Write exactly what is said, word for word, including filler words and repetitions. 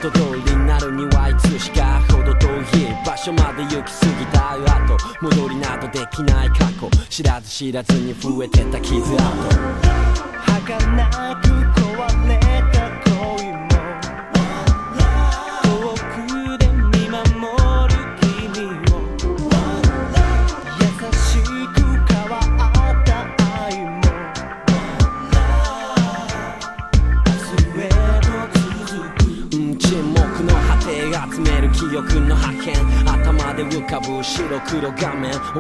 元通りになるにはいつしかほど遠い場所まで行き過ぎた後戻りなどできない過去知らず知らずに増えてた傷跡儚く壊れた恋も遠くで見守る君を優しく変わった愛も明日へと続く、 うん、沈黙の果て集める記憶の破片頭で浮かぶ白黒画面